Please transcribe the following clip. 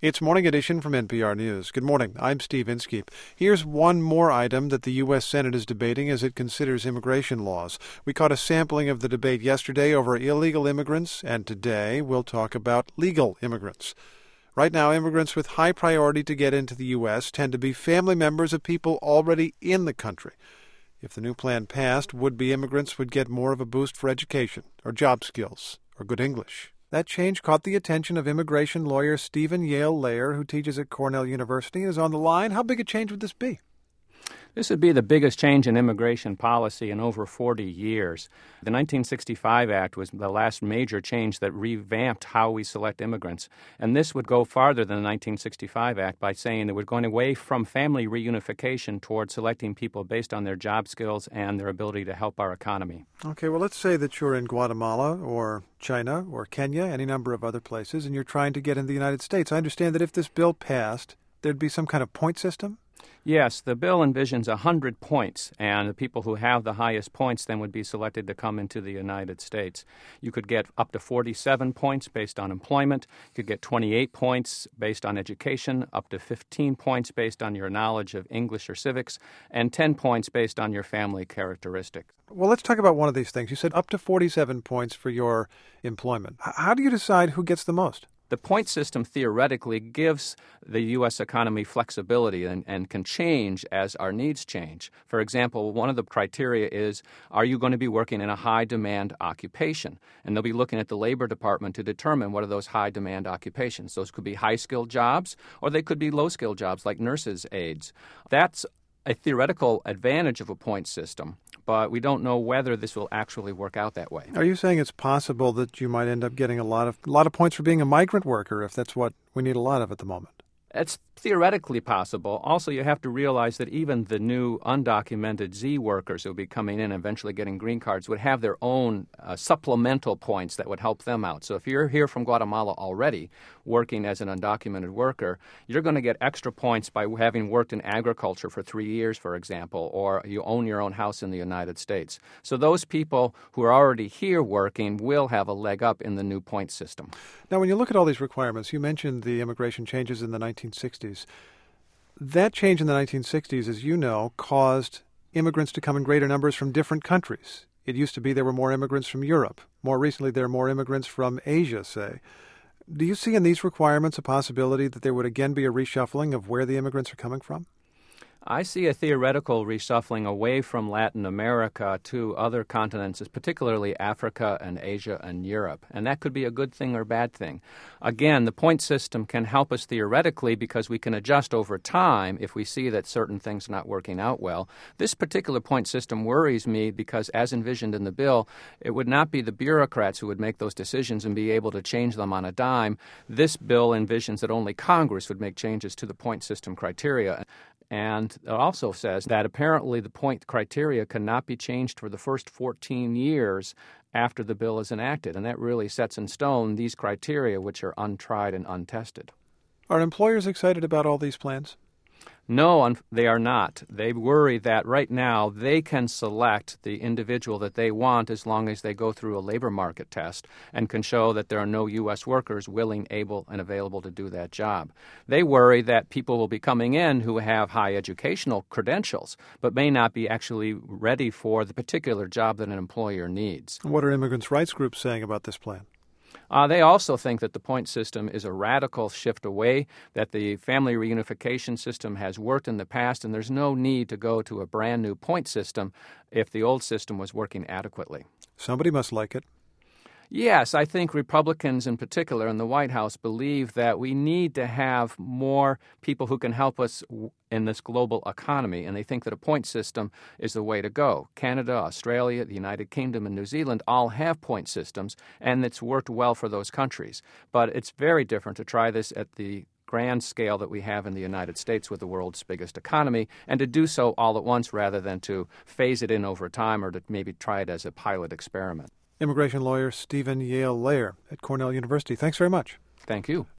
It's Morning Edition from NPR News. Good morning. I'm Steve Inskeep. Here's one more item that the U.S. Senate is debating as it considers immigration laws. We caught a sampling of the debate yesterday over illegal immigrants, and today we'll talk about legal immigrants. Right now, immigrants with high priority to get into the U.S. tend to be family members of people already in the country. If the new plan passed, would-be immigrants would get more of a boost for education, or job skills, or good English. That change caught the attention of immigration lawyer Stephen Yale Layer, who teaches at Cornell University and is on the line. How big a change would this be? This would be the biggest change in immigration policy in over 40 years. The 1965 Act was the last major change that revamped how we select immigrants. And this would go farther than the 1965 Act by saying that we're going away from family reunification towards selecting people based on their job skills and their ability to help our economy. Okay, well, let's say that you're in Guatemala or China or Kenya, any number of other places, and you're trying to get into the United States. I understand that if this bill passed, there'd be some kind of point system? Yes, the bill envisions 100 points, and the people who have the highest points then would be selected to come into the United States. You could get up to 47 points based on employment. You could get 28 points based on education, up to 15 points based on your knowledge of English or civics, and 10 points based on your family characteristics. Well, let's talk about one of these things. You said up to 47 points for your employment. How do you decide who gets the most? The point system theoretically gives the U.S. economy flexibility and can change as our needs change. For example, one of the criteria is, are you going to be working in a high-demand occupation? And they'll be looking at the Labor Department to determine what are those high-demand occupations. Those could be high-skilled jobs, or they could be low-skilled jobs like nurses' aides. That's a theoretical advantage of a point system, but we don't know whether this will actually work out that way. Are you saying it's possible that you might end up getting a lot of points for being a migrant worker if that's what we need a lot of at the moment? It's theoretically possible. Also, you have to realize that even the new undocumented Z workers who will be coming in and eventually getting green cards would have their own supplemental points that would help them out. So if you're here from Guatemala already working as an undocumented worker, you're going to get extra points by having worked in agriculture for 3 years, for example, or you own your own house in the United States. So those people who are already here working will have a leg up in the new point system. Now, when you look at all these requirements, you mentioned the immigration changes in the 1960s. That change in the 1960s, as you know, caused immigrants to come in greater numbers from different countries. It used to be there were more immigrants from Europe. More recently, there are more immigrants from Asia, say. Do you see in these requirements a possibility that there would again be a reshuffling of where the immigrants are coming from? I see a theoretical reshuffling away from Latin America to other continents, particularly Africa and Asia and Europe. And that could be a good thing or bad thing. Again, the point system can help us theoretically because we can adjust over time if we see that certain things are not working out well. This particular point system worries me because, as envisioned in the bill, it would not be the bureaucrats who would make those decisions and be able to change them on a dime. This bill envisions that only Congress would make changes to the point system criteria. And it also says that apparently the point criteria cannot be changed for the first 14 years after the bill is enacted. And that really sets in stone these criteria, which are untried and untested. Are employers excited about all these plans? No, they are not. They worry that right now they can select the individual that they want as long as they go through a labor market test and can show that there are no U.S. workers willing, able, and available to do that job. They worry that people will be coming in who have high educational credentials but may not be actually ready for the particular job that an employer needs. What are immigrants' rights groups saying about this plan? They also think that the point system is a radical shift away, that the family reunification system has worked in the past, and there's no need to go to a brand new point system if the old system was working adequately. Somebody must like it. Yes, I think Republicans in particular in the White House believe that we need to have more people who can help us in this global economy, and they think that a point system is the way to go. Canada, Australia, the United Kingdom, and New Zealand all have point systems, and it's worked well for those countries. But it's very different to try this at the grand scale that we have in the United States with the world's biggest economy, and to do so all at once rather than to phase it in over time or to maybe try it as a pilot experiment. Immigration lawyer Stephen Yale Layer at Cornell University. Thanks very much. Thank you.